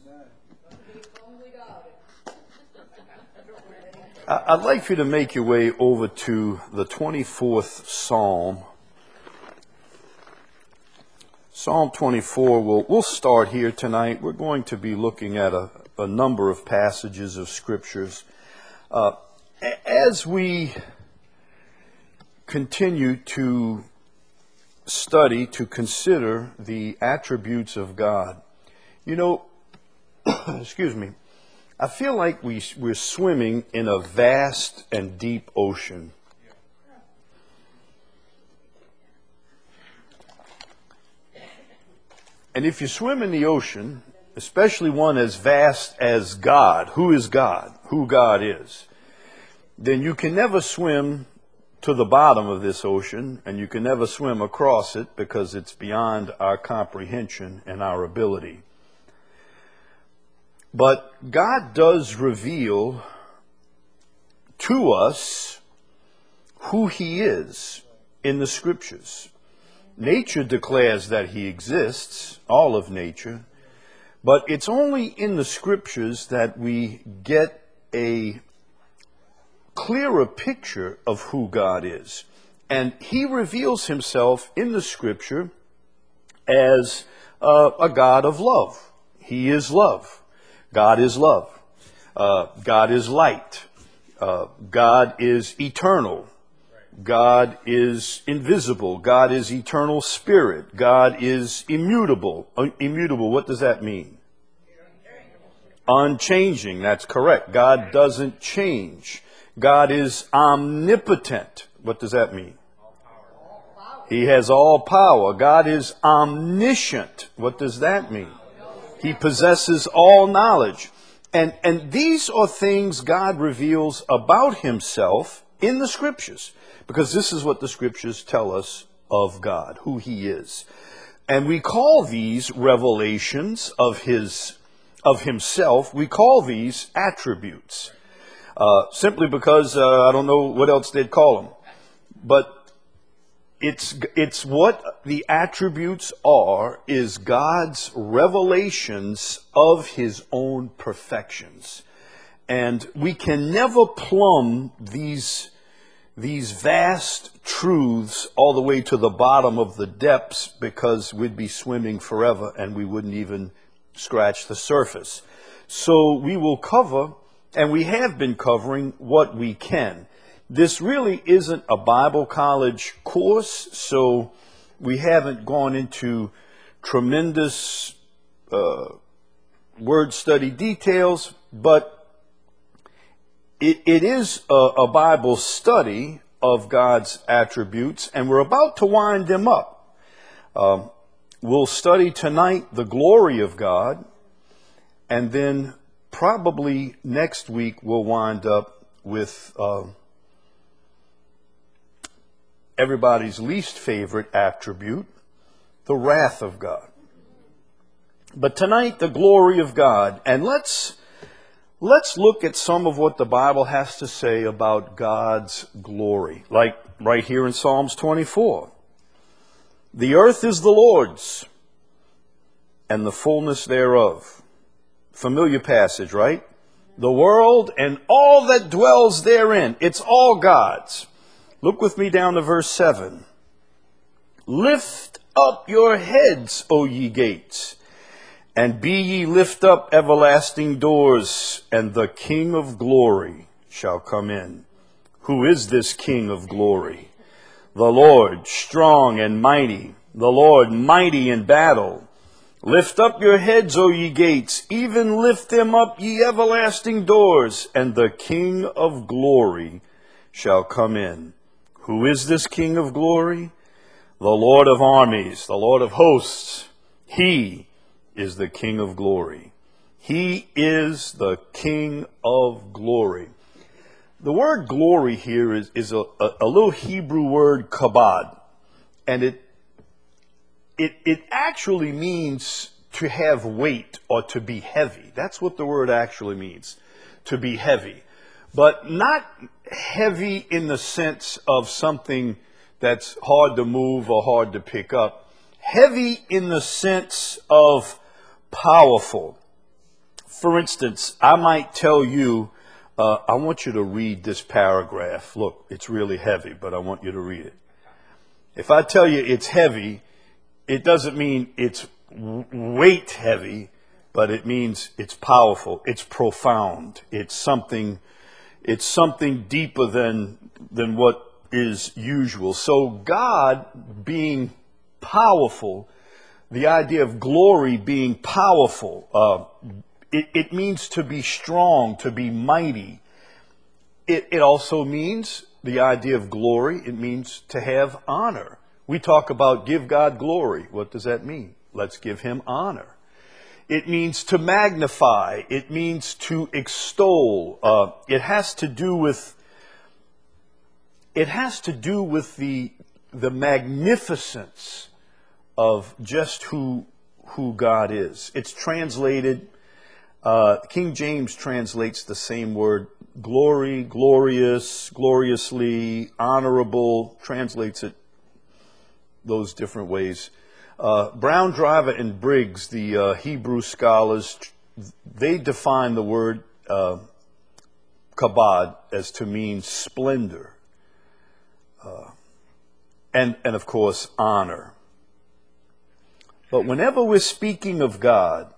I'd like for you to make your way over to the 24th Psalm. Psalm 24, we'll start here tonight. We're going to be looking at a number of passages of scriptures. As we continue to study, to consider the attributes of God, you know, excuse me, I feel like we're swimming in a vast and deep ocean. And if you swim in the ocean, especially one as vast as God, who is God, who God is, then you can never swim to the bottom of this ocean, and you can never swim across it because it's beyond our comprehension and our ability. But God does reveal to us who He is in the Scriptures. Nature declares that He exists, all of nature, but it's only in the Scriptures that we get a clearer picture of who God is. And He reveals Himself in the Scripture as a God of love. He is love. God is love. God is light. God is eternal. God is invisible. God is eternal spirit. God is immutable. Immutable, what does that mean? Unchanging, that's correct. God doesn't change. God is omnipotent. What does that mean? He has all power. God is omniscient. What does that mean? He possesses all knowledge. And these are things God reveals about Himself in the Scriptures, because this is what the Scriptures tell us of God, who He is. And we call these revelations of Himself, we call these attributes, simply because I don't know what else they'd call them. But it's what the attributes are, is God's revelations of His own perfections. And we can never plumb these vast truths all the way to the bottom of the depths, because we'd be swimming forever and we wouldn't even scratch the surface. So we will cover, and we have been covering, what we can. This really isn't a Bible college course, so we haven't gone into tremendous word study details, but it is a Bible study of God's attributes, and we're about to wind them up. We'll study tonight the glory of God, and then probably next week we'll wind up with everybody's least favorite attribute, the wrath of God. But tonight, the glory of God. And let's look at some of what the Bible has to say about God's glory. Like right here in Psalms 24. The earth is the Lord's, and the fullness thereof. Familiar passage, right? The world and all that dwells therein. It's all God's. Look with me down to verse 7. Lift up your heads, O ye gates, and be ye lift up everlasting doors, and the King of glory shall come in. Who is this King of glory? The Lord strong and mighty, the Lord mighty in battle. Lift up your heads, O ye gates, even lift them up, ye everlasting doors, and the King of glory shall come in. Who is this King of glory? The Lord of armies, the Lord of hosts. He is the King of glory. He is the King of glory. The word glory here is a little Hebrew word, kabod. And it actually means to have weight or to be heavy. That's what the word actually means, to be heavy. But not heavy in the sense of something that's hard to move or hard to pick up. Heavy in the sense of powerful, For instance, I might tell you, I want you to read this paragraph. Look, it's really heavy, but I want you to read it. If I tell you it's heavy, it doesn't mean it's weight heavy, but it means it's powerful, it's profound, it's something deeper than what is usual. So God being powerful, the idea of glory being powerful, it means to be strong, to be mighty. It also means the idea of glory, it means to have honor. We talk about give God glory. What does that mean? Let's give him honor. It means to magnify. It means to extol. It has to do with the magnificence of just who God is. It's translated, King James translates the same word, glory, glorious, gloriously, honorable, translates it those different ways. Brown, Driver, and Briggs, the Hebrew scholars, they define the word kabod as to mean splendor, and of course honor. But whenever we're speaking of God,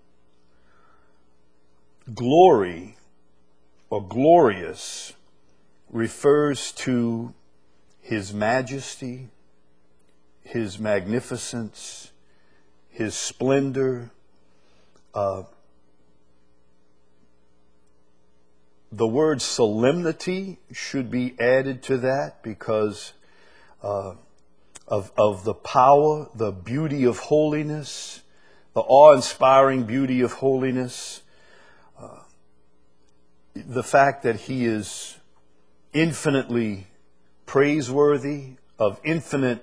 glory or glorious refers to his majesty, his magnificence, his splendor. The word solemnity should be added to that because of the power, the beauty of holiness, the awe-inspiring beauty of holiness, the fact that he is infinitely praiseworthy, of infinite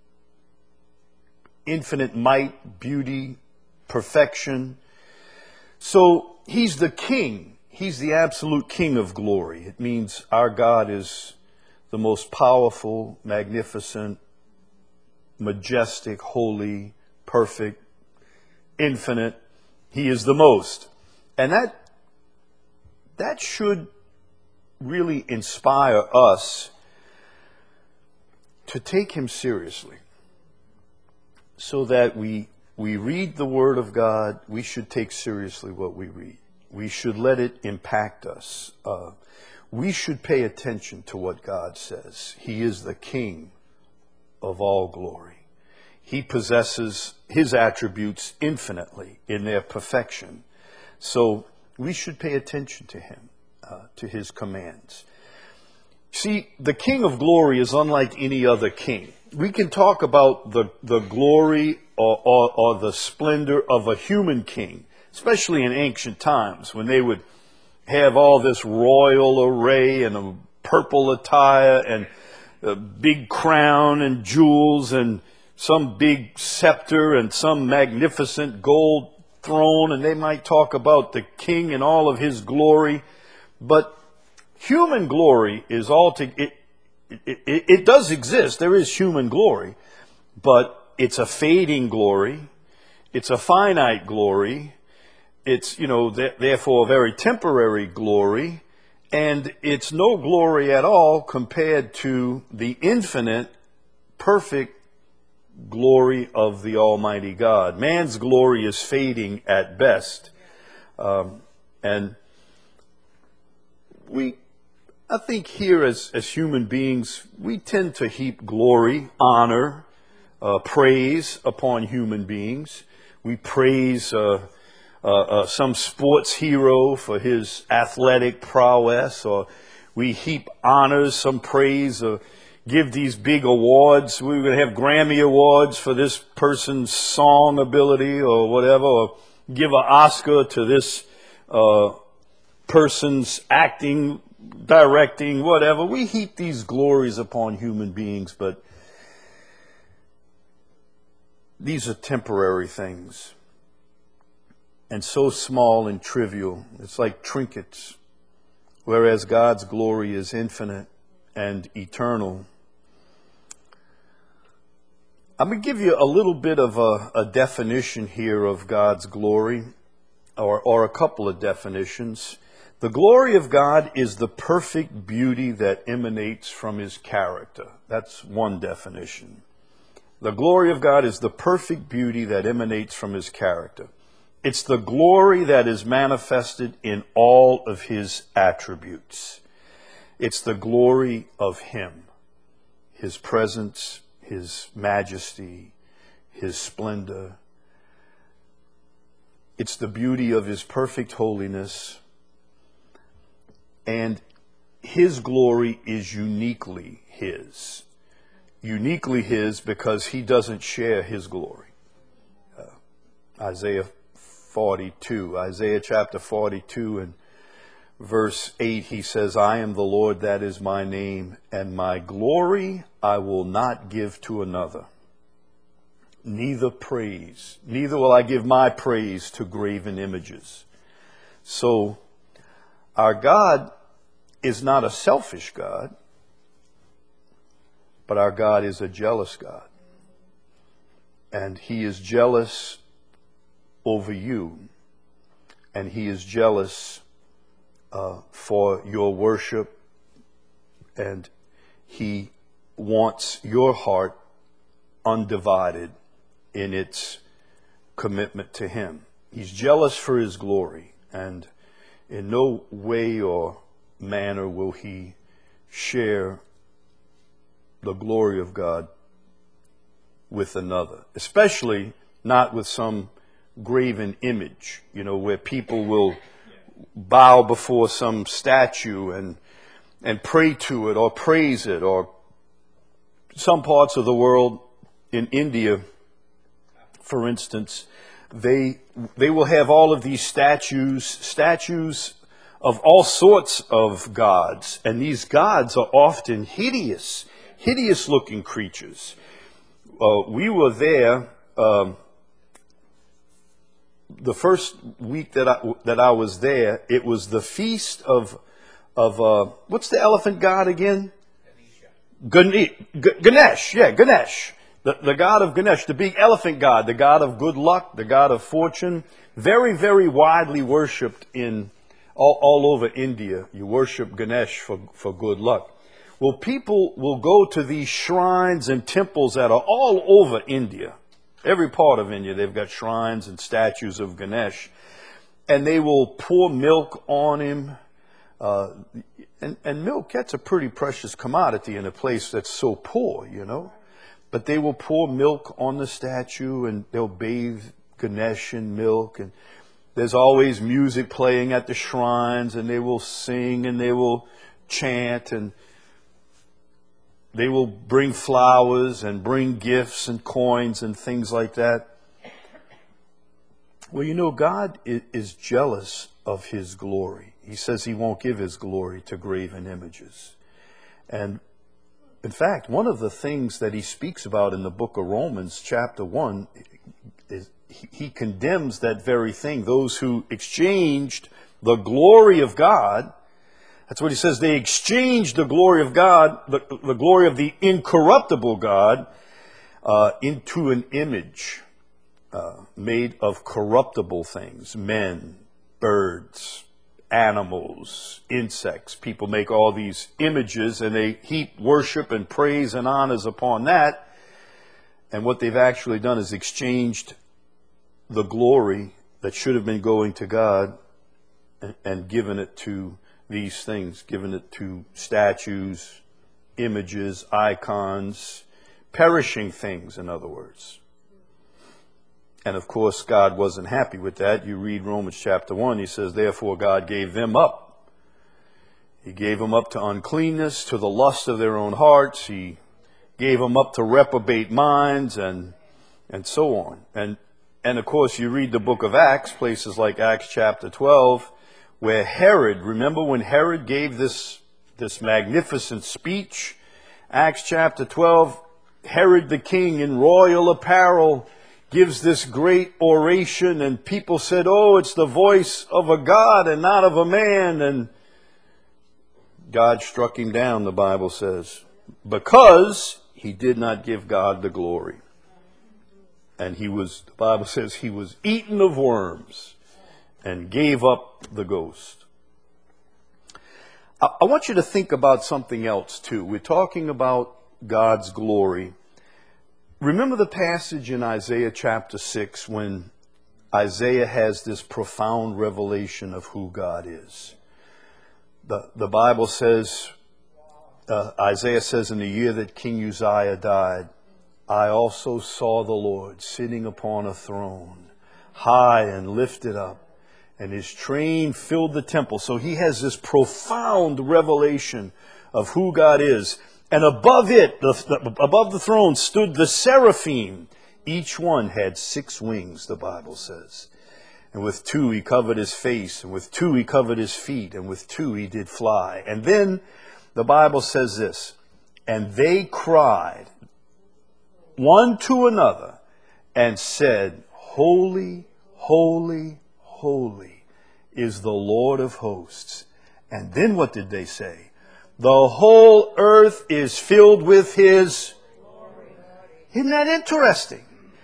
might, beauty, perfection. So he's the king. He's the absolute king of glory. It means our God is the most powerful, magnificent, majestic, holy, perfect, infinite. He is the most. And that should really inspire us to take him seriously. So that we read the Word of God, we should take seriously what we read. We should let it impact us. We should pay attention to what God says. He is the King of all glory. He possesses his attributes infinitely in their perfection. So we should pay attention to him, to his commands. See, the King of glory is unlike any other king. We can talk about the glory or the splendor of a human king, especially in ancient times when they would have all this royal array and a purple attire and a big crown and jewels and some big scepter and some magnificent gold throne, and they might talk about the king and all of his glory. But human glory is it does exist. There is human glory, but it's a fading glory. It's a finite glory. It's, therefore a very temporary glory. And it's no glory at all compared to the infinite, perfect glory of the Almighty God. Man's glory is fading at best. And I think here as human beings, we tend to heap glory, honor, praise upon human beings. We praise some sports hero for his athletic prowess, or we heap honors, some praise, or give these big awards. We're going to have Grammy awards for this person's song ability or whatever, or give an Oscar to this person's acting, directing, whatever. We heap these glories upon human beings, but these are temporary things and so small and trivial. It's like trinkets, whereas God's glory is infinite and eternal. I'm going to give you a little bit of a definition here of God's glory. or a couple of definitions. The glory of God is the perfect beauty that emanates from his character. That's one definition. The glory of God is the perfect beauty that emanates from his character. It's the glory that is manifested in all of his attributes. It's the glory of him, his presence, his majesty, his splendor. It's the beauty of his perfect holiness. And his glory is uniquely his. Uniquely his because he doesn't share his glory. Isaiah chapter 42 and verse 8, he says, I am the Lord, that is my name, and my glory I will not give to another. Neither will I give my praise to graven images. So, our God is not a selfish God, but our God is a jealous God. And he is jealous over you. And he is jealous for your worship. And he wants your heart undivided in its commitment to him. He's jealous for his glory. And in no way or manner will he share the glory of God with another, especially not with some graven image, where people will bow before some statue and pray to it or praise it. Or some parts of the world, in India, for instance, they will have all of these statues of all sorts of gods, and these gods are often hideous looking creatures. We were there the first week that I was there. It was the feast of what's the elephant god again? Ganesh. Yeah, Ganesh. The god of Ganesh, the big elephant god, the god of good luck, the god of fortune. Very, very widely worshipped in all over India. You worship Ganesh for good luck. Well, people will go to these shrines and temples that are all over India. Every part of India, they've got shrines and statues of Ganesh. And they will pour milk on him. And milk, that's a pretty precious commodity in a place that's so poor, But they will pour milk on the statue and they'll bathe Ganesh in milk. And there's always music playing at the shrines, and they will sing and they will chant, and they will bring flowers and bring gifts and coins and things like that. Well, God is jealous of his glory. He says he won't give his glory to graven images. And in fact, one of the things that he speaks about in the book of Romans, chapter 1, is he condemns that very thing. Those who exchanged the glory of God, that's what he says, they exchanged the glory of God, the glory of the incorruptible God, into an image made of corruptible things, men, birds, animals, insects. People make all these images and they heap worship and praise and honors upon that. And what they've actually done is exchanged the glory that should have been going to God and given it to these things, given it to statues, images, icons, perishing things, in other words. And of course, God wasn't happy with that. You read Romans chapter 1, he says, therefore God gave them up. He gave them up to uncleanness, to the lust of their own hearts. He gave them up to reprobate minds and so on. And of course, you read the book of Acts, places like Acts chapter 12, where Herod, remember when Herod gave this magnificent speech? Acts chapter 12, Herod the king in royal apparel gives this great oration, and people said, oh, it's the voice of a God and not of a man. And God struck him down, the Bible says, because he did not give God the glory. And the Bible says he was eaten of worms and gave up the ghost. I want you to think about something else too. We're talking about God's glory. Remember the passage in Isaiah chapter 6 when Isaiah has this profound revelation of who God is. The Bible says, Isaiah says, in the year that King Uzziah died, I also saw the Lord sitting upon a throne, high and lifted up, and his train filled the temple. So he has this profound revelation of who God is. And above it, above the throne, stood the seraphim. Each one had 6 wings, the Bible says. And with 2 he covered his face, and with 2 he covered his feet, and with 2 he did fly. And then the Bible says this, and they cried one to another and said, Holy, holy, holy is the Lord of hosts. And then what did they say? The whole earth is filled with his glory. Isn't that interesting?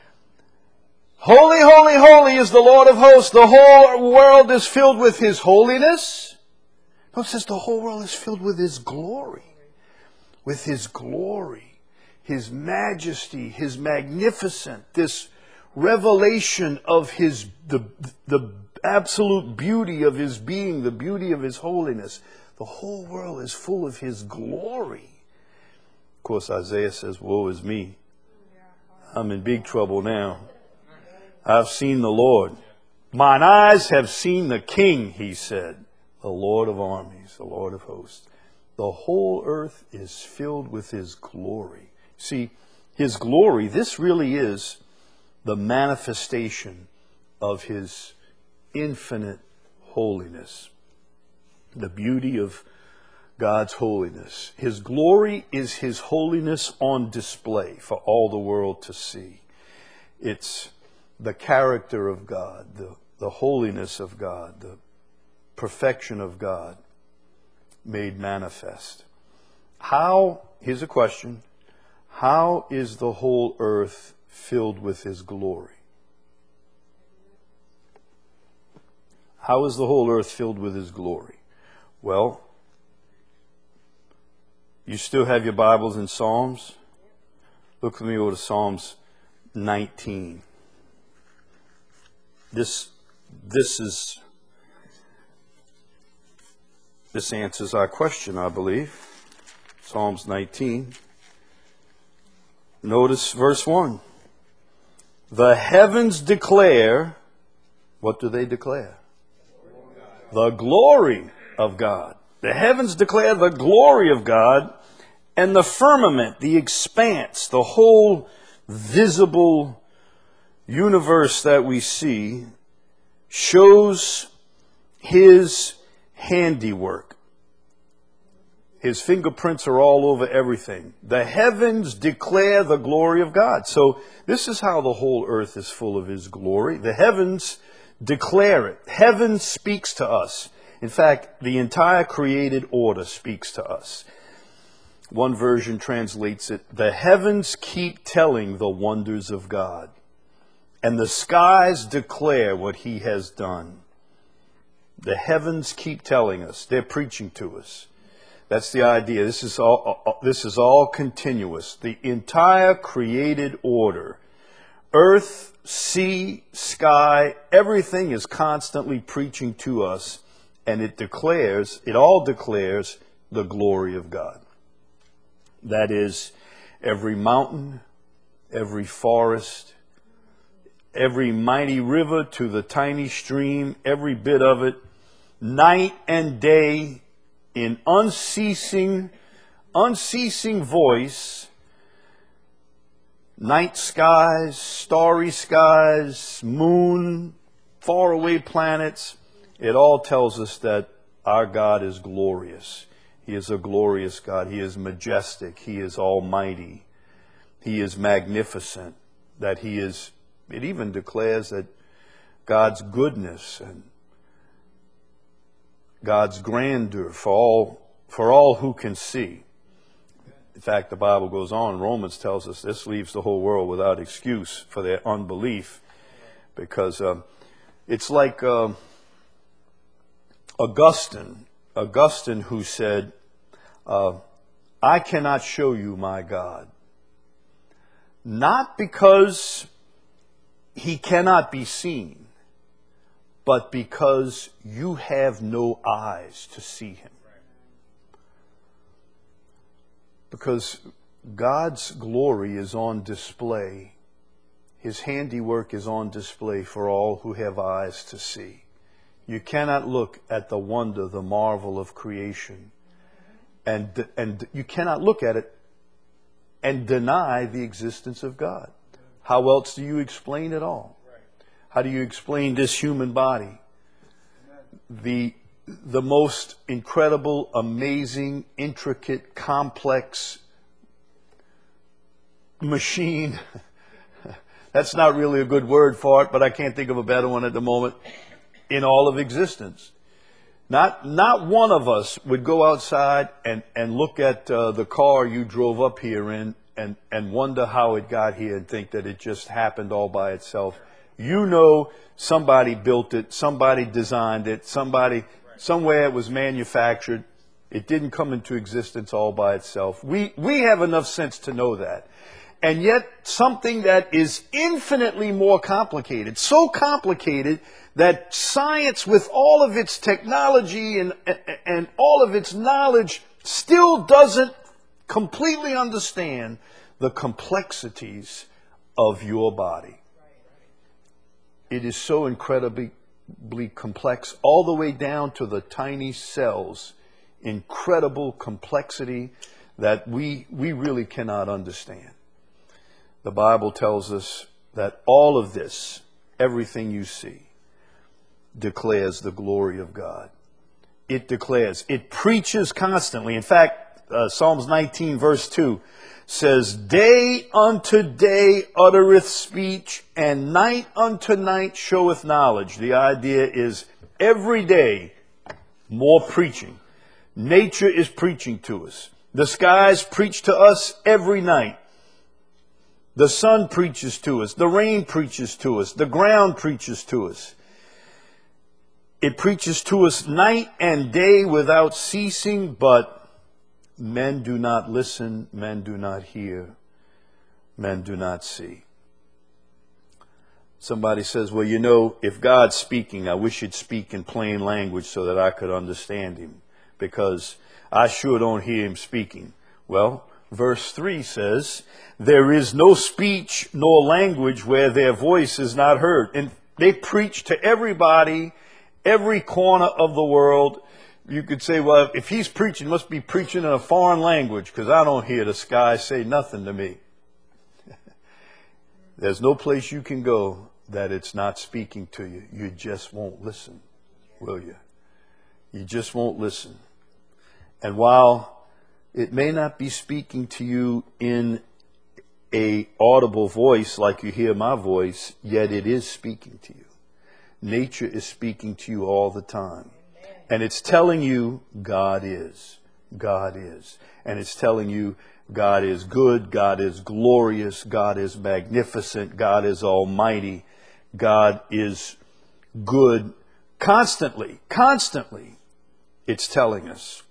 Holy, holy, holy is the Lord of hosts. The whole world is filled with his holiness. No, it says the whole world is filled with his glory. With his glory, his majesty, his magnificence, this revelation of the absolute beauty of his being, the beauty of his holiness. The whole world is full of his glory. Of course, Isaiah says, woe is me. I'm in big trouble now. I've seen the Lord. Mine eyes have seen the King, he said, the Lord of armies, the Lord of hosts. The whole earth is filled with his glory. See, his glory, this really is the manifestation of his infinite holiness. The beauty of God's holiness. His glory is his holiness on display for all the world to see. It's the character of God, the holiness of God, the perfection of God made manifest. Here's a question, how is the whole earth filled with his glory? How is the whole earth filled with his glory? Well, you still have your Bibles in Psalms? Look with me over to Psalms 19. This answers our question, I believe. Psalms 19. Notice verse 1. The heavens declare, what do they declare? The glory of God. The heavens declare the glory of God, and the firmament, the expanse, the whole visible universe that we see shows his handiwork. His fingerprints are all over everything. The heavens declare the glory of God. So this is how the whole earth is full of his glory. The heavens declare it. Heaven speaks to us. In fact, the entire created order speaks to us. One version translates it, the heavens keep telling the wonders of God, and the skies declare what he has done. The heavens keep telling us. They're preaching to us. That's the idea. This is all continuous. The entire created order, earth, sea, sky, everything is constantly preaching to us, and it all declares the glory of God. That is, every mountain, every forest, every mighty river to the tiny stream, every bit of it, night and day, in unceasing voice, night skies, starry skies, moon, faraway planets, it all tells us that our God is glorious. He is a glorious God. He is majestic. He is almighty. He is magnificent. It even declares that God's goodness and God's grandeur for all who can see. In fact, the Bible goes on, Romans tells us this leaves the whole world without excuse for their unbelief, because it's like Augustine who said, I cannot show you my God. Not because he cannot be seen, but because you have no eyes to see him. Because God's glory is on display. His handiwork is on display for all who have eyes to see. You cannot look at the wonder, the marvel of creation, and you cannot look at it and deny the existence of God. How else do you explain it all? How do you explain this human body? The most incredible, amazing, intricate, complex machine. That's not really a good word for it, but I can't think of a better one at the moment. In all of existence. Not one of us would go outside and look at the car you drove up here in and wonder how it got here and think that it just happened all by itself. You know somebody built it, somebody designed it, somewhere it was manufactured. It didn't come into existence all by itself. We have enough sense to know that. And yet something that is infinitely more complicated, so complicated that science with all of its technology and all of its knowledge still doesn't completely understand the complexities of your body. It is so incredibly complex, all the way down to the tiny cells. Incredible complexity that we really cannot understand. The Bible tells us that all of this, everything you see, declares the glory of God. It declares, it preaches constantly. In fact, Psalms 19 verse 2 says, day unto day uttereth speech, and night unto night showeth knowledge. The idea is every day more preaching. Nature is preaching to us. The skies preach to us every night. The sun preaches to us. The rain preaches to us. The ground preaches to us. It preaches to us night and day without ceasing, but men do not listen, men do not hear, men do not see. Somebody says, well, you know, if God's speaking, I wish he'd speak in plain language so that I could understand him, because I sure don't hear him speaking. Well, verse 3 says, there is no speech nor language where their voice is not heard. And they preach to everybody, every corner of the world. You could say, well, if he's preaching, he must be preaching in a foreign language, because I don't hear the sky say nothing to me. There's no place you can go that it's not speaking to you. You just won't listen, will you? You just won't listen. And while it may not be speaking to you in a audible voice like you hear my voice, yet it is speaking to you. Nature is speaking to you all the time. And it's telling you God is. God is. And it's telling you God is good, God is glorious, God is magnificent, God is almighty, God is good. Constantly, it's telling us.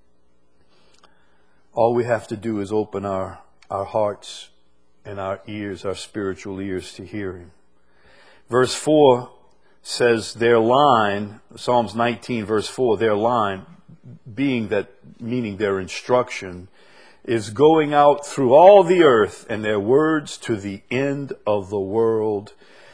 All we have to do is open our hearts and our ears, our spiritual ears, to hear him. Verse 4 says their line, Psalms 19 verse 4, their line, meaning their instruction, is going out through all the earth, and their words to the end of the world.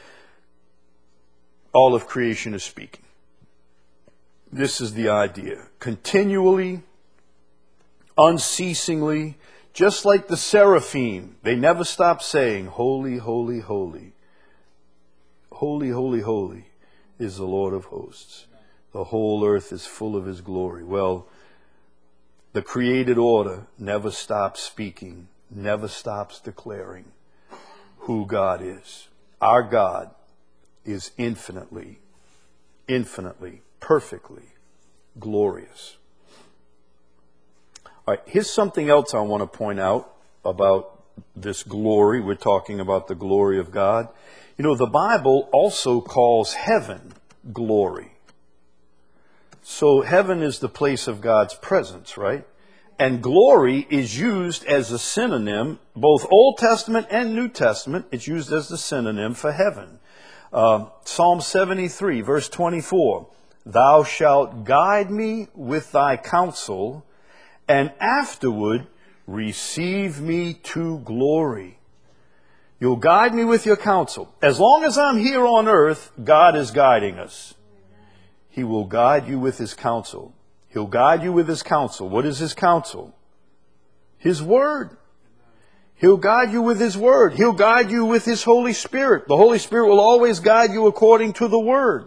All of creation is speaking. This is the idea. Continually, unceasingly, just like the seraphim, they never stop saying, holy, holy, holy. Holy, holy, holy is the Lord of hosts. The whole earth is full of his glory. Well, the created order never stops speaking, never stops declaring who God is. Our God is infinitely, perfectly glorious. All right, here's something else I want to point out about this glory. We're talking about the glory of God. You know, the Bible also calls heaven glory. So heaven is the place of God's presence, right? And glory is used as a synonym, both Old Testament and New Testament. It's used as the synonym for heaven. Psalm 73, verse 24. Thou shalt guide me with thy counsel, and afterward receive me to glory. You'll guide me with your counsel. As long as I'm here on earth, God is guiding us. He will guide you with his counsel. He'll guide you with his counsel. What is his counsel? His word. He'll guide you with his word. He'll guide you with his Holy Spirit. The Holy Spirit will always guide you according to the word.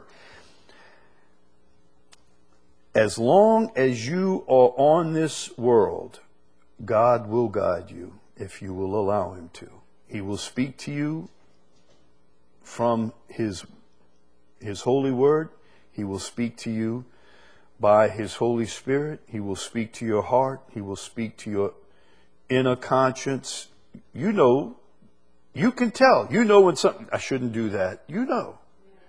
As long as you are on this world, God will guide you if you will allow him to. He will speak to you from his holy word. He will speak to you by his Holy Spirit. He will speak to your heart. He will speak to your inner conscience. You know, you can tell. You know when something, I shouldn't do that. You know.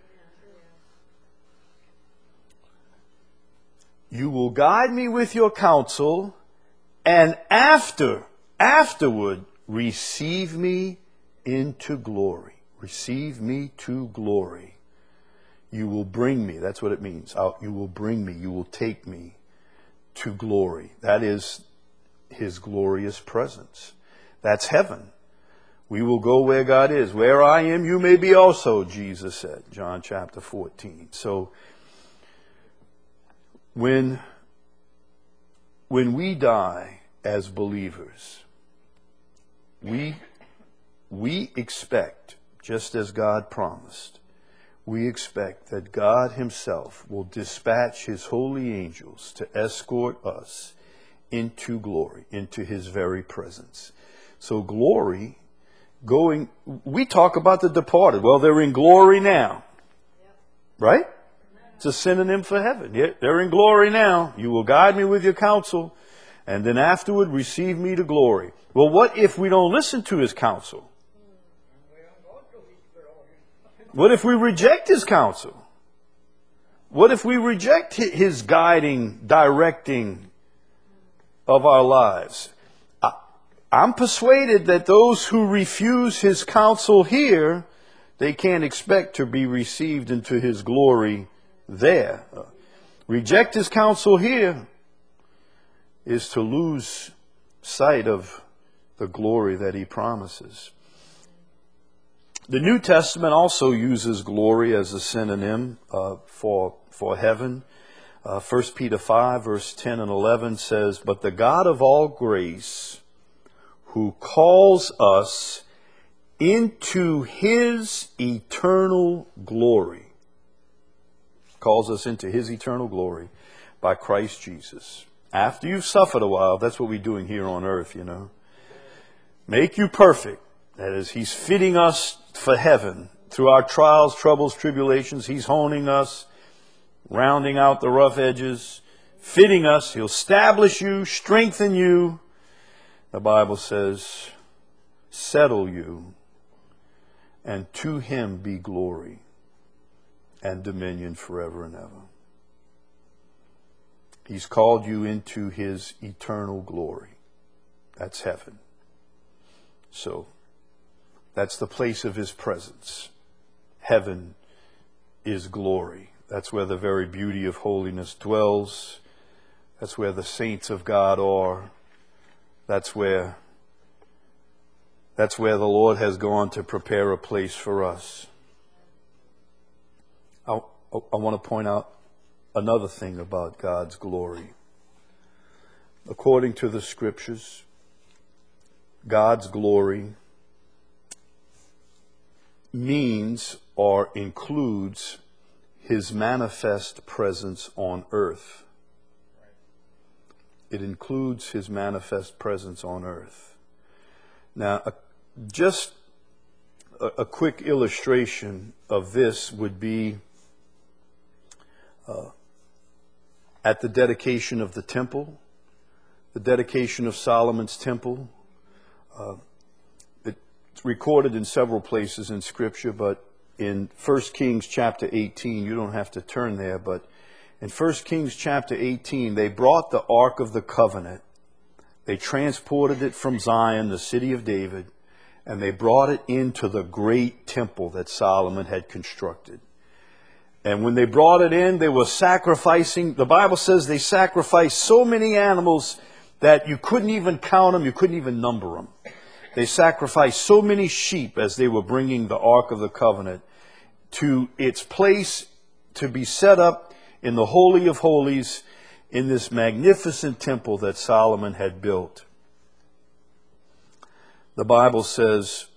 You will guide me with your counsel, and afterward, receive me into glory. Receive me to glory. You will bring me. That's what it means. You will bring me. You will take me to glory. That is his glorious presence. That's heaven. We will go where God is. Where I am, you may be also, Jesus said. John chapter 14. So, when we die as believers, we expect, just as God promised, we expect that God himself will dispatch his holy angels to escort us into glory, into his very presence. So glory, we talk about the departed. Well, they're in glory now. Right? It's a synonym for heaven. Yeah, they're in glory now. You will guide me with your counsel, and then afterward receive me to glory. Well, what if we don't listen to his counsel? What if we reject his counsel? What if we reject his guiding, directing of our lives? I'm persuaded that those who refuse his counsel here, they can't expect to be received into his glory there. Reject his counsel here is to lose sight of the glory that he promises. The New Testament also uses glory as a synonym for heaven. 1 Peter 5, verse 10 and 11 says, But the God of all grace, who calls us into his eternal glory, calls us into his eternal glory by Christ Jesus. After you've suffered a while, that's what we're doing here on earth, you know. Make you perfect. That is, he's fitting us for heaven. Through our trials, troubles, tribulations, he's honing us, rounding out the rough edges, fitting us. He'll establish you, strengthen you. The Bible says, settle you, and to him be glory and dominion forever and ever. He's called you into his eternal glory. That's heaven. So, that's the place of his presence. Heaven is glory. That's where the very beauty of holiness dwells. That's where the saints of God are. That's where the Lord has gone to prepare a place for us. I want to point out another thing about God's glory. According to the scriptures, God's glory means or includes his manifest presence on earth. It includes his manifest presence on earth. Now, just a quick illustration of this would be at the dedication of the temple, the dedication of Solomon's temple. It's recorded in several places in Scripture, but in 1 Kings chapter 18, you don't have to turn there, but In 1 Kings chapter 18, they brought the Ark of the Covenant. They transported it from Zion, the city of David, and they brought it into the great temple that Solomon had constructed. And when they brought it in, they were sacrificing. The Bible says they sacrificed so many animals that you couldn't even count them, you couldn't even number them. They sacrificed so many sheep as they were bringing the Ark of the Covenant to its place to be set up in the Holy of Holies in this magnificent temple that Solomon had built. The Bible says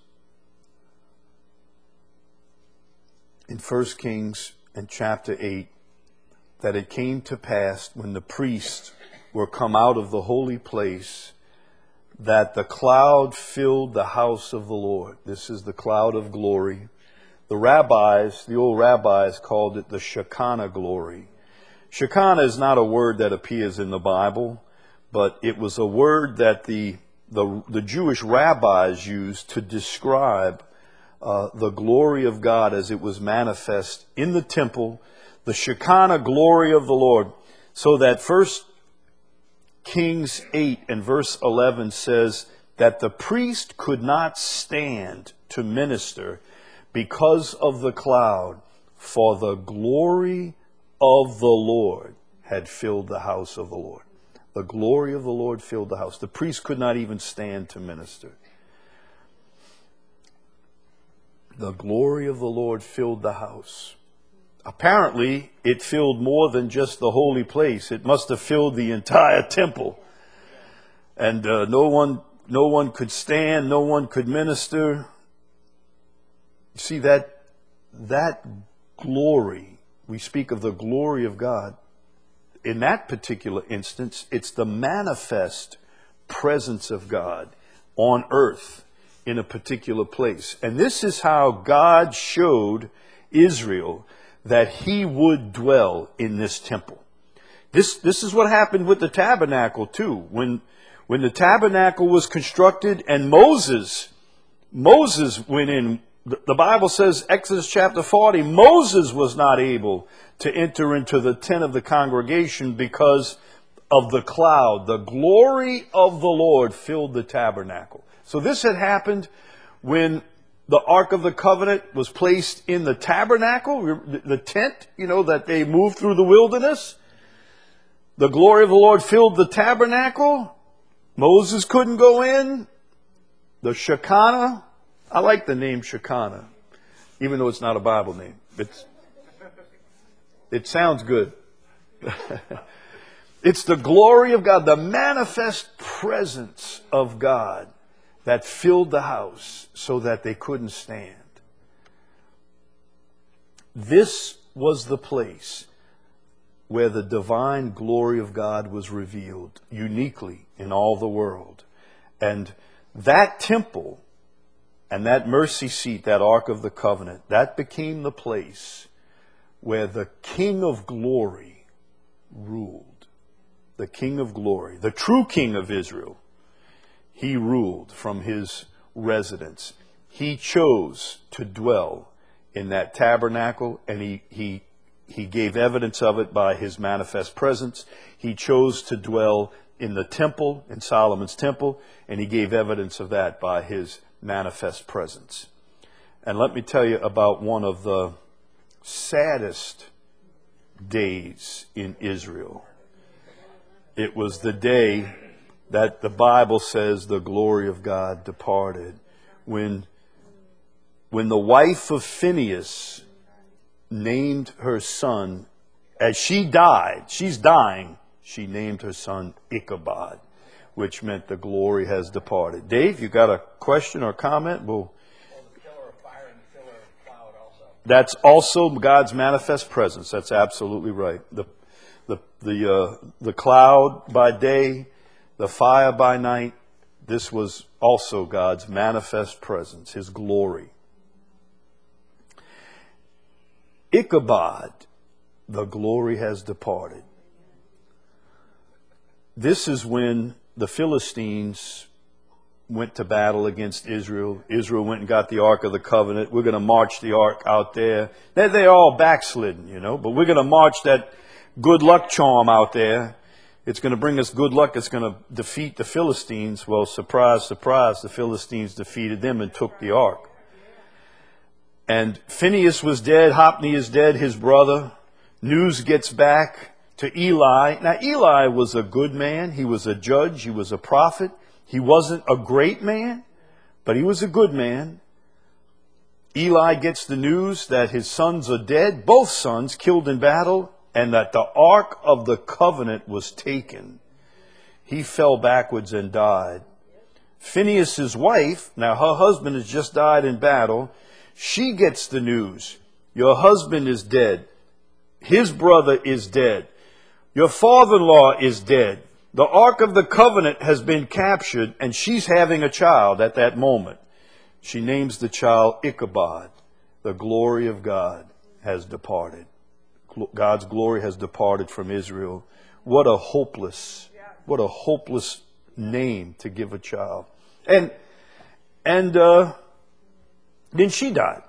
in 1 Kings and chapter 8 that it came to pass when the priests were come out of the holy place that the cloud filled the house of the Lord. This is the cloud of glory. The rabbis, the old rabbis, called it the Shekinah glory. Shekinah is not a word that appears in the Bible, but it was a word that the Jewish rabbis used to describe the glory of God as it was manifest in the temple, the Shekinah glory of the Lord. So that 1 Kings 8 and verse 11 says that the priest could not stand to minister because of the cloud, for the glory of the Lord had filled the house of the Lord. The glory of the Lord filled the house. The priest could not even stand to minister. The glory of the Lord filled the house. Apparently, it filled more than just the holy place. It must have filled the entire temple. And no one could stand, no one could minister. You see, that glory, we speak of the glory of God. In that particular instance, it's the manifest presence of God on earth in a particular place. And this is how God showed Israel that he would dwell in this temple. This is what happened with the tabernacle too. When the tabernacle was constructed and Moses went in, the Bible says, Exodus chapter 40, Moses was not able to enter into the tent of the congregation because of the cloud. The glory of the Lord filled the tabernacle. So this had happened when the Ark of the Covenant was placed in the tabernacle, the tent, that they moved through the wilderness. The glory of the Lord filled the tabernacle. Moses couldn't go in. The Shekinah, I like the name Shekinah, even though it's not a Bible name. It sounds good. It's the glory of God, the manifest presence of God that filled the house so that they couldn't stand. This was the place where the divine glory of God was revealed uniquely in all the world. And that temple and that mercy seat, that Ark of the Covenant, that became the place where the King of Glory ruled. The King of Glory, the true King of Israel, he ruled from his residence. He chose to dwell in that tabernacle, and he gave evidence of it by his manifest presence. He chose to dwell in the temple, in Solomon's temple, and he gave evidence of that by his manifest presence. And let me tell you about one of the saddest days in Israel. It was the day that the Bible says the glory of God departed. When the wife of Phinehas named her son, as she died, she's dying, she named her son Ichabod, which meant the glory has departed. Dave, you got a question or comment? The pillar of fire and the pillar of cloud also. That's also God's manifest presence. That's absolutely right. The cloud by day, the fire by night, this was also God's manifest presence, his glory. Ichabod, the glory has departed. This is when the Philistines went to battle against Israel. Israel went and got the Ark of the Covenant. We're going to march the Ark out there. They're all backslidden, but we're going to march that good luck charm out there. It's going to bring us good luck. It's going to defeat the Philistines. Well, surprise, surprise, the Philistines defeated them and took the ark. And Phinehas was dead. Hophni is dead, his brother. News gets back to Eli. Now, Eli was a good man. He was a judge. He was a prophet. He wasn't a great man, but he was a good man. Eli gets the news that his sons are dead, both sons killed in battle, and that the Ark of the Covenant was taken. He fell backwards and died. Phinehas' wife, now her husband has just died in battle, she gets the news. Your husband is dead. His brother is dead. Your father-in-law is dead. The Ark of the Covenant has been captured, and she's having a child at that moment. She names the child Ichabod. The glory of God has departed. God's glory has departed from Israel. What a hopeless name to give a child. And then she died.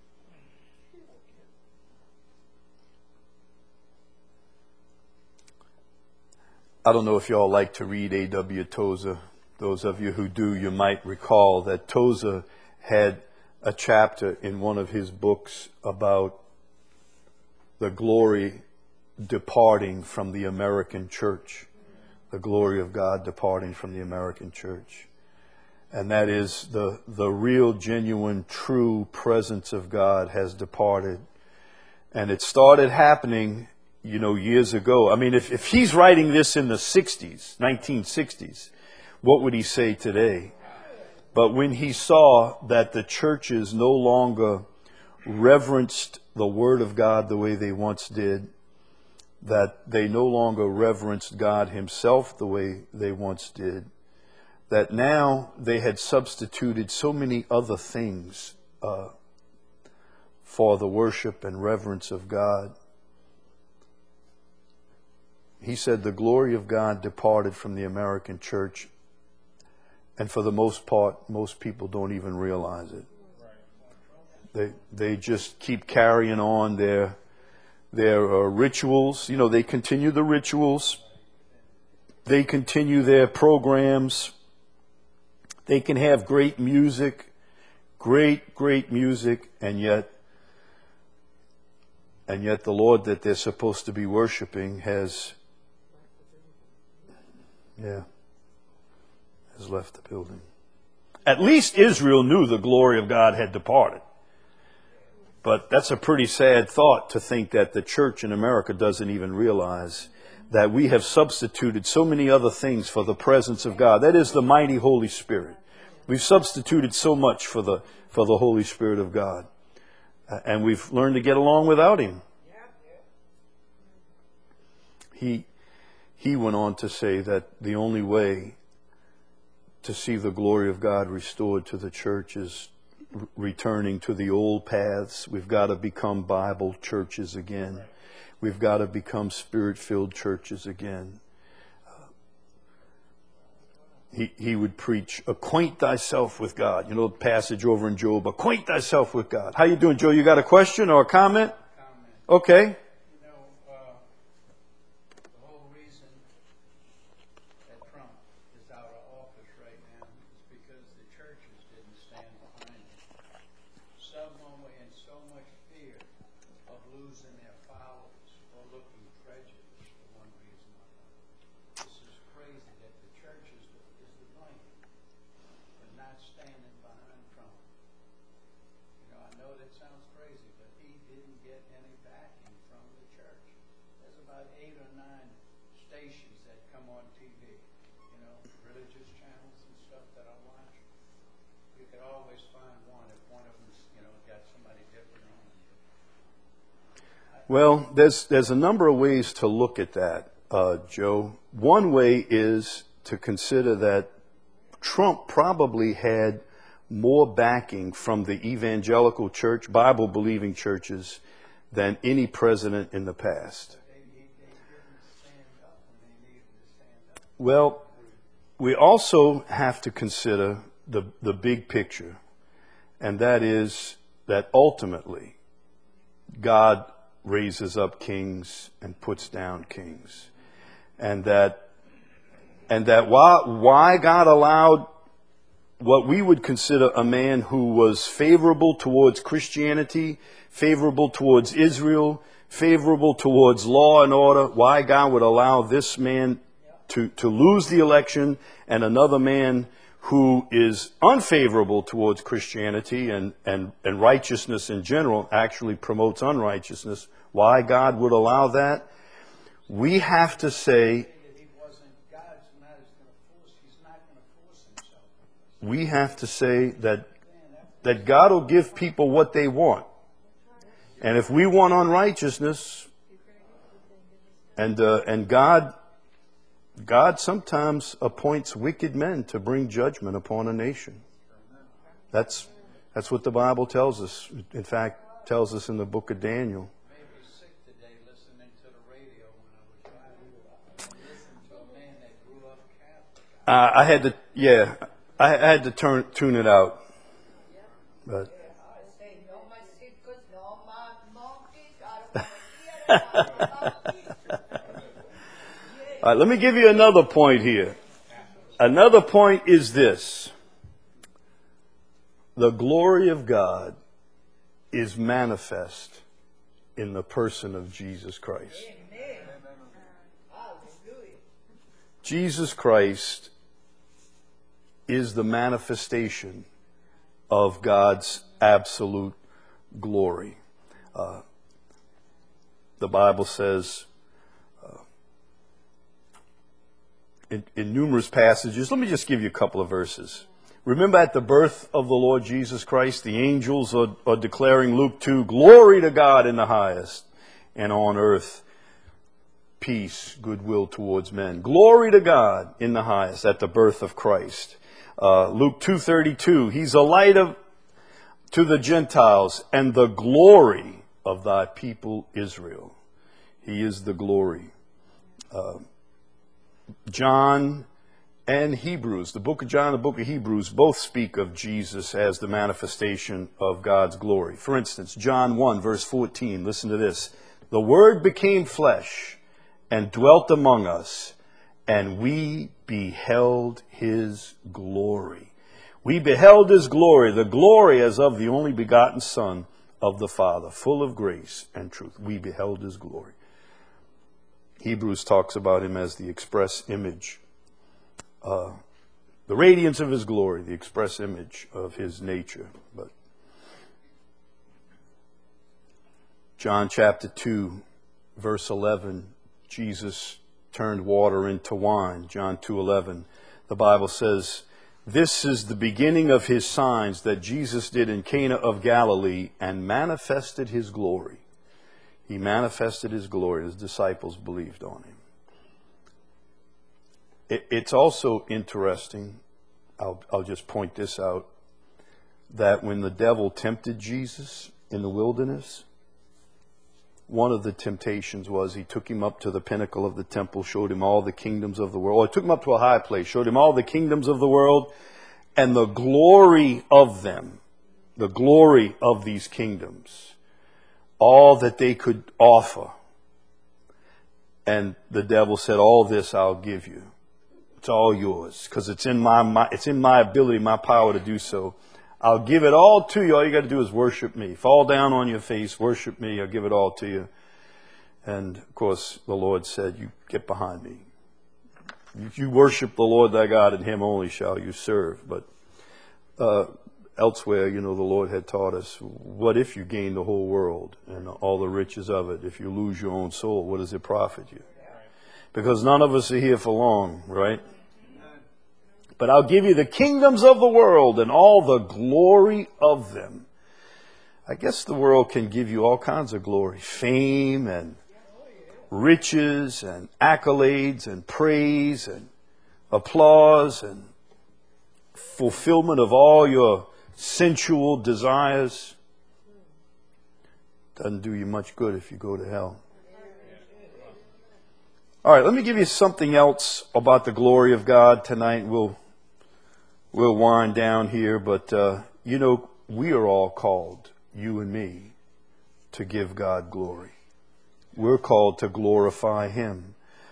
I don't know if y'all like to read A.W. Tozer. Those of you who do, you might recall that Tozer had a chapter in one of his books about the glory departing from the American church. The glory of God departing from the American church. And that is the real, genuine, true presence of God has departed. And it started happening, years ago. I mean, if he's writing this in the 60s, 1960s, what would he say today? But when he saw that the churches no longer reverenced the Word of God the way they once did, that they no longer reverenced God Himself the way they once did, that now they had substituted so many other things for the worship and reverence of God. He said the glory of God departed from the American church, and for the most part, most people don't even realize it. They just keep carrying on their rituals. They continue the rituals. They continue their programs. They can have great music, great music, and yet the Lord that they're supposed to be worshiping has left the building. At least Israel knew the glory of God had departed. But that's a pretty sad thought to think that the church in America doesn't even realize that we have substituted so many other things for the presence of God. That is the mighty Holy Spirit. We've substituted so much for the Holy Spirit of God. And we've learned to get along without Him. He went on to say that the only way to see the glory of God restored to the church is returning to the old paths. We've got to become Bible churches again. We've got to become Spirit-filled churches again. He would preach, acquaint thyself with God. The passage over in Job, acquaint thyself with God. How you doing, Joe? You got a question or a comment? Okay. The whole reason that Trump is out of office right now is because the churches didn't stand behind him. Some were in so much fear of losing their followers or looking prejudiced for one reason or another. This is crazy that the church is the blame for not standing behind Trump. I know that sounds crazy, but he didn't get any backing from the church. There's about 8 or 9 stations that come on TV, religious channels and stuff that I watch. You could always find one if one of them's, got somebody different on it. Well, there's a number of ways to look at that, Joe. One way is to consider that Trump probably had more backing from the evangelical church, Bible-believing churches, than any president in the past. Well, we also have to consider the big picture, and that is that ultimately God raises up kings and puts down kings. And that why God allowed what we would consider a man who was favorable towards Christianity, favorable towards Israel, favorable towards law and order, why God would allow this man to lose the election, and another man who is unfavorable towards Christianity and righteousness in general actually promotes unrighteousness. Why God would allow that? We have to say, we have to say that God will give people what they want. And if we want unrighteousness, and God sometimes appoints wicked men to bring judgment upon a nation. That's what the Bible tells us. In fact, tells us in the book of Daniel. Made me sick today listening to the radio when I was driving. I listened to a man that grew up Catholic. I had to tune it out. But all right, let me give you another point here. Another point is this. The glory of God is manifest in the person of Jesus Christ. Jesus Christ is the manifestation of God's absolute glory. The Bible says in numerous passages, let me just give you a couple of verses. Remember at the birth of the Lord Jesus Christ, the angels are declaring, Luke 2, glory to God in the highest, and on earth peace, goodwill towards men. Glory to God in the highest at the birth of Christ. Luke 2:32, he's a light to the Gentiles and the glory of thy people Israel. He is the glory. John and Hebrews, the book of John and the book of Hebrews, both speak of Jesus as the manifestation of God's glory. For instance, John 1, verse 14, listen to this. The Word became flesh and dwelt among us, and we beheld His glory. We beheld His glory, the glory as of the only begotten Son of the Father, full of grace and truth. We beheld His glory. Hebrews talks about Him as the express image, the radiance of His glory, the express image of His nature. But John chapter 2, verse 11, Jesus turned water into wine. John 2:11, the Bible says, this is the beginning of His signs that Jesus did in Cana of Galilee and manifested His glory. He manifested His glory. His disciples believed on Him. It's also interesting, I'll just point this out, that when the devil tempted Jesus in the wilderness, one of the temptations was he took Him up to the pinnacle of the temple, showed Him all the kingdoms of the world. Or he took Him up to a high place, showed Him all the kingdoms of the world and the glory of them, the glory of these kingdoms, all that they could offer. And the devil said, all this I'll give you. It's all yours because it's in my ability, my power to do so. I'll give it all to you. All you got to do is worship me. Fall down on your face, worship me. I'll give it all to you. And of course, the Lord said, you get behind me. If you worship the Lord thy God, and Him only shall you serve. But elsewhere, the Lord had taught us, what if you gain the whole world and all the riches of it? If you lose your own soul, what does it profit you? Because none of us are here for long, right? But I'll give you the kingdoms of the world and all the glory of them. I guess the world can give you all kinds of glory, fame and riches and accolades and praise and applause and fulfillment of all your sensual desires. Doesn't do you much good if you go to hell. All right, let me give you something else about the glory of God tonight. We'll wind down here, but we are all called, you and me, to give God glory. we're called to glorify him.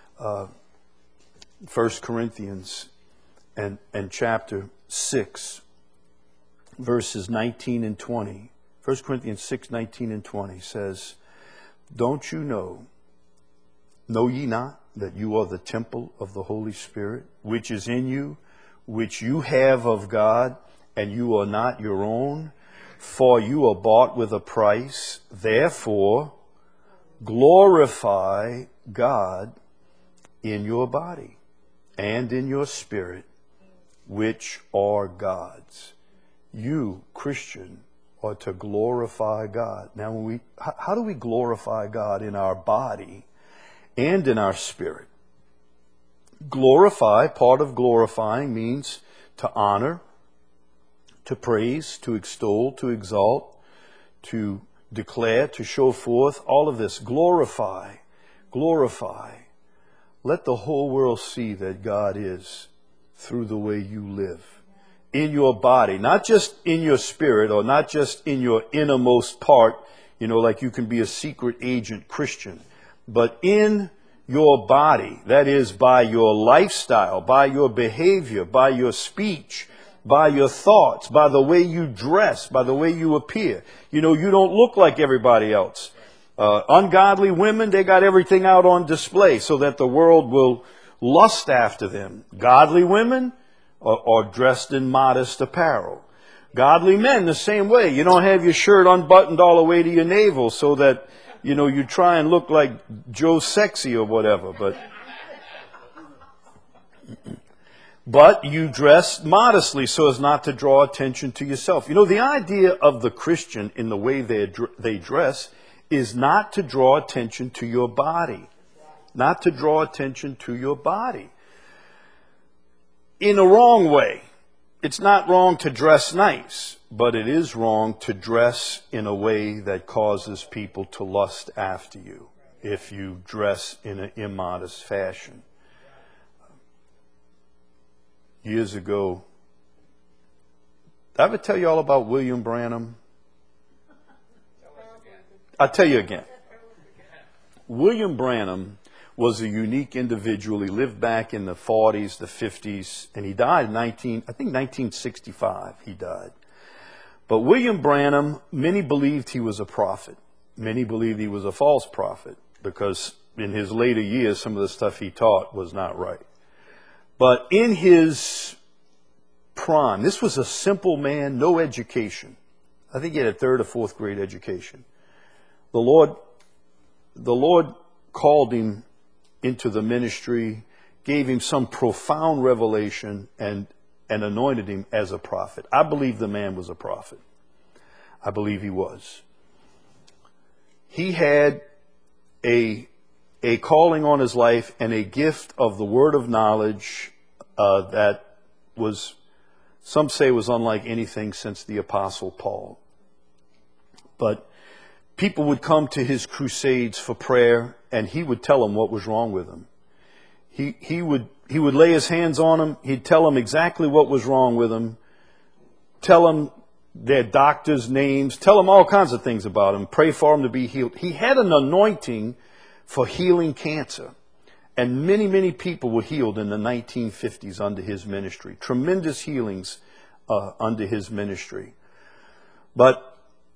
1 Corinthians and chapter 6, verses 19 and 20. 1 Corinthians 6, 19 and 20 says, don't you know ye not that you are the temple of the Holy Spirit, which is in you, which you have of God, and you are not your own? For you are bought with a price. Therefore, glorify God in your body and in your spirit, which are God's. You, Christian, are to glorify God. Now, how do we glorify God? In our body and in our spirit. Glorify, part of glorifying means to honor, to praise, to extol, to exalt, to declare, to show forth, all of this. Glorify, glorify. Let the whole world see that God is through the way you live. In your body, not just in your spirit or not just in your innermost part, like you can be a secret agent Christian, but in your body, that is by your lifestyle, by your behavior, by your speech, by your thoughts, by the way you dress, by the way you appear. You don't look like everybody else. Ungodly women, they got everything out on display so that the world will lust after them. Godly women are dressed in modest apparel. Godly men, the same way. You don't have your shirt unbuttoned all the way to your navel so that, you try and look like Joe Sexy or whatever. But you dress modestly so as not to draw attention to yourself. The idea of the Christian in the way they dress is not to draw attention to your body. Not to draw attention to your body. In a wrong way. It's not wrong to dress nice, but it is wrong to dress in a way that causes people to lust after you if you dress in an immodest fashion. Years ago, did I ever tell you all about William Branham? I'll tell you again. William Branham was a unique individual. He lived back in the 40s, the 50s, and he died in 1965 he died. But William Branham, many believed he was a prophet. Many believed he was a false prophet because in his later years, some of the stuff he taught was not right. But in his prime, this was a simple man, no education. I think he had a 3rd or 4th grade education. The Lord called him into the ministry, gave him some profound revelation, and anointed him as a prophet. I believe the man was a prophet. I believe he was. He had a calling on his life and a gift of the word of knowledge that was, some say, was unlike anything since the Apostle Paul. But people would come to his crusades for prayer, and he would tell them what was wrong with them. He would lay his hands on them. He'd tell them exactly what was wrong with them. Tell them their doctors' names. Tell them all kinds of things about them. Pray for them to be healed. He had an anointing for healing cancer. And many, many people were healed in the 1950s under his ministry. Tremendous healings under his ministry. But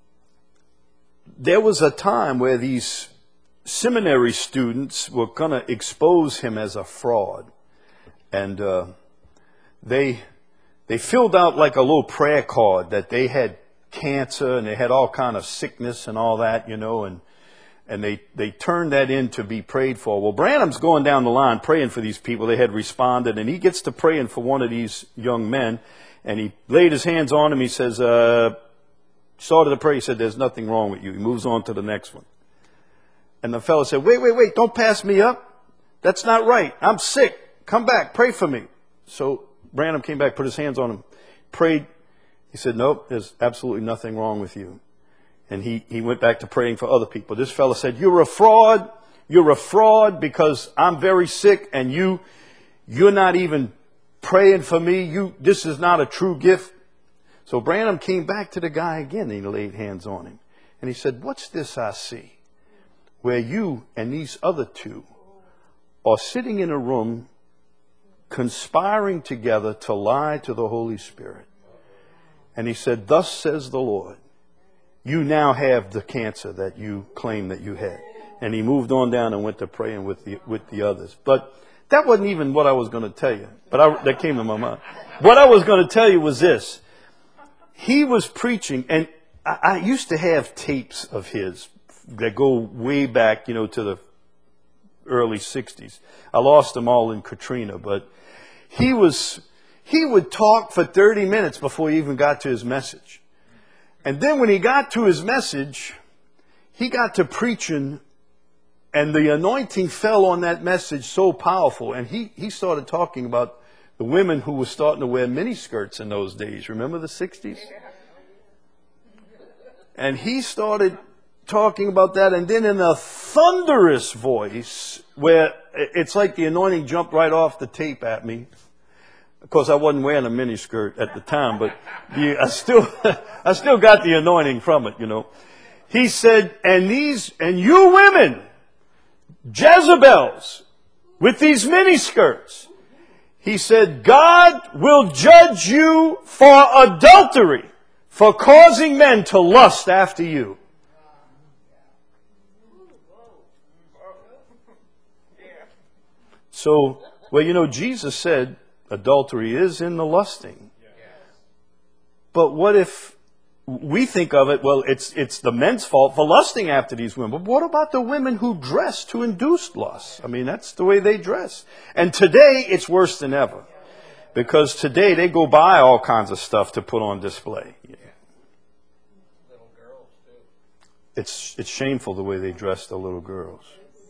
there was a time where these seminary students were going to expose him as a fraud. And they filled out like a little prayer card that they had cancer and they had all kind of sickness and all that, and they turned that in to be prayed for. Well, Branham's going down the line praying for these people. They had responded, and he gets to praying for one of these young men, and he laid his hands on him. He says, started to pray. He said, there's nothing wrong with you. He moves on to the next one. And the fellow said, wait, don't pass me up. That's not right. I'm sick. Come back, pray for me. So Branham came back, put his hands on him, prayed. He said, nope, there's absolutely nothing wrong with you. And he went back to praying for other people. This fellow said, you're a fraud. You're a fraud because I'm very sick and you're not even praying for me. This is not a true gift. So Branham came back to the guy again and he laid hands on him. And he said, what's this I see? where you and these other two are sitting in a room conspiring together to lie to the Holy Spirit. And he said, thus says the Lord, you now have the cancer that you claim that you had. And he moved on down and went to praying with the others. But that wasn't even what I was going to tell you. But that came to my mind. What I was going to tell you was this. He was preaching, and I used to have tapes of his that go way back, to the early 60s. I lost them all in Katrina, but he would talk for 30 minutes before he even got to his message. And then when he got to his message, he got to preaching, and the anointing fell on that message so powerful. And he started talking about the women who were starting to wear miniskirts in those days. Remember the 60s? And he started talking about that, and then in a thunderous voice, where it's like the anointing jumped right off the tape at me. Of course, I wasn't wearing a miniskirt at the time, but I still got the anointing from it, He said, and you women, Jezebels, with these miniskirts, he said, God will judge you for adultery, for causing men to lust after you. So, Jesus said adultery is in the lusting. But what if we think of it, well, it's the men's fault for lusting after these women. But what about the women who dress to induce lust? I mean, that's the way they dress. And today, it's worse than ever. Because today, they go buy all kinds of stuff to put on display. Little girls, too. It's shameful the way they dress the little girls.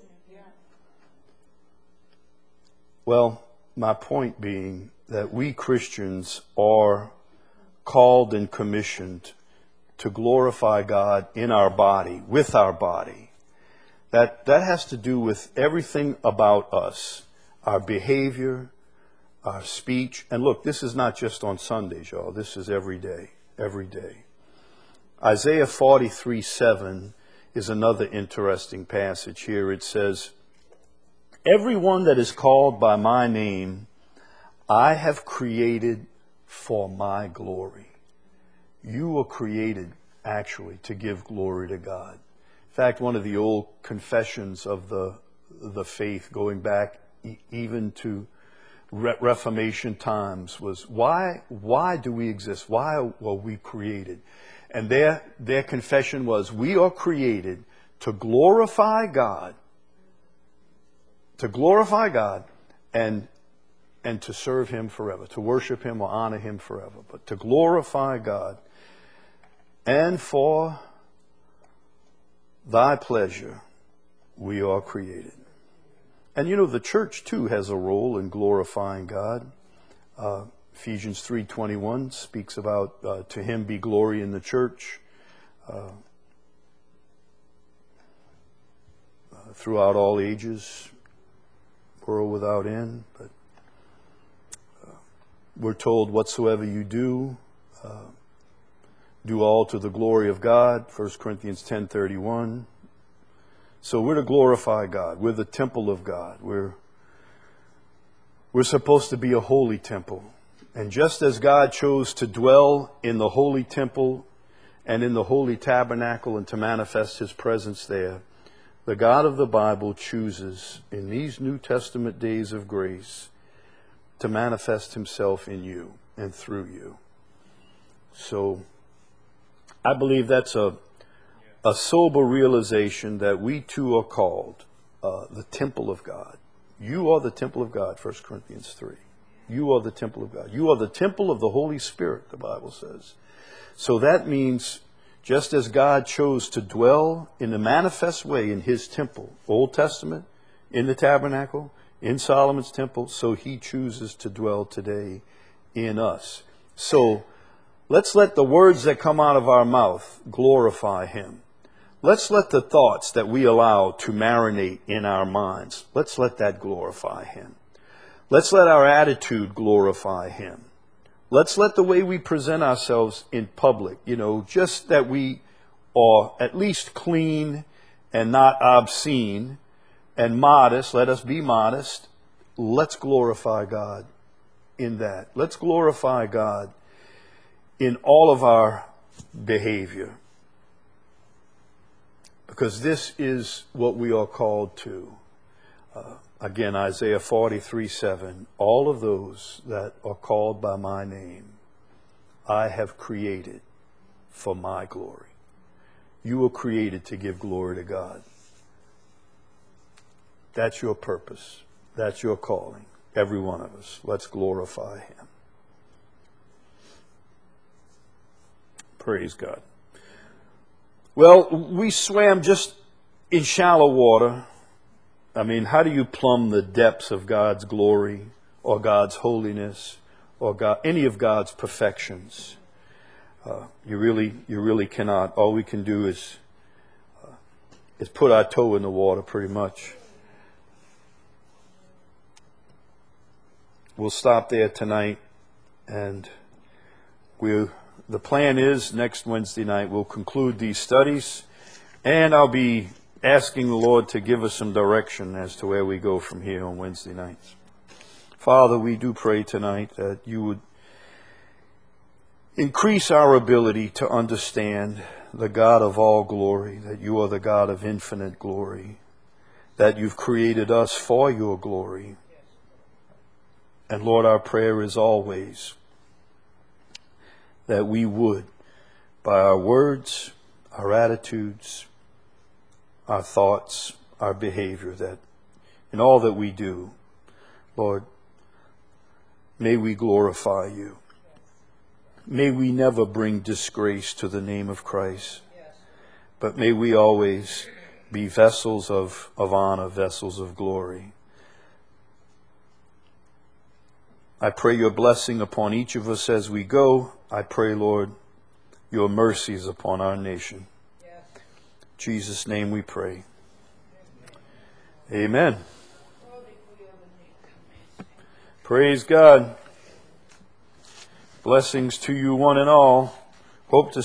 Well, my point being that we Christians are called and commissioned to glorify God in our body, with our body. That has to do with everything about us, our behavior, our speech. And look, this is not just on Sundays, y'all. This is every day, every day. Isaiah 43:7 is another interesting passage here. It says, everyone that is called by my name, I have created for my glory. You were created, actually, to give glory to God. In fact, one of the old confessions of the faith, going back even to Reformation times, was why do we exist? Why were we created? And their confession was, we are created to glorify God, and to serve Him forever, to worship Him or honor Him forever, but to glorify God. And for thy pleasure we are created. And the church too has a role in glorifying God. Ephesians 3:21 speaks about to Him be glory in the church throughout all ages, world without end. But we're told whatsoever you do, do all to the glory of God, 1 Corinthians 10:31. So we're to glorify God. We're the temple of God. We're supposed to be a holy temple. And just as God chose to dwell in the holy temple and in the holy tabernacle and to manifest His presence there, the God of the Bible chooses in these New Testament days of grace to manifest Himself in you and through you. So I believe that's a sober realization that we too are called the temple of God. You are the temple of God, 1 Corinthians 3. You are the temple of God. You are the temple of the Holy Spirit, the Bible says. So that means just as God chose to dwell in a manifest way in His temple, Old Testament, in the tabernacle, in Solomon's temple, so He chooses to dwell today in us. So let's let the words that come out of our mouth glorify Him. Let's let the thoughts that we allow to marinate in our minds, let's let that glorify Him. Let's let our attitude glorify Him. Let's let the way we present ourselves in public, just that we are at least clean and not obscene and modest. Let us be modest. Let's glorify God in that. Let's glorify God in all of our behavior. Because this is what we are called to. Again, Isaiah 43:7. All of those that are called by my name, I have created for my glory. You were created to give glory to God. That's your purpose. That's your calling. Every one of us. Let's glorify Him. Praise God. Well, we swam just in shallow water. I mean, how do you plumb the depths of God's glory or God's holiness or any of God's perfections? You really cannot. All we can do is put our toe in the water, pretty much. We'll stop there tonight, and the plan is next Wednesday night we'll conclude these studies, and I'll be asking the Lord to give us some direction as to where we go from here on Wednesday nights. Father, we do pray tonight that you would increase our ability to understand the God of all glory, that you are the God of infinite glory, that you've created us for your glory. And Lord, our prayer is always that we would, by our words, our attitudes, our thoughts, our behavior, that in all that we do, Lord, may we glorify you. May we never bring disgrace to the name of Christ, but may we always be vessels of honor, vessels of glory. I pray your blessing upon each of us as we go. I pray, Lord, your mercies upon our nation. In Jesus' name we pray. Amen. Praise God. Blessings to you one and all. Hope to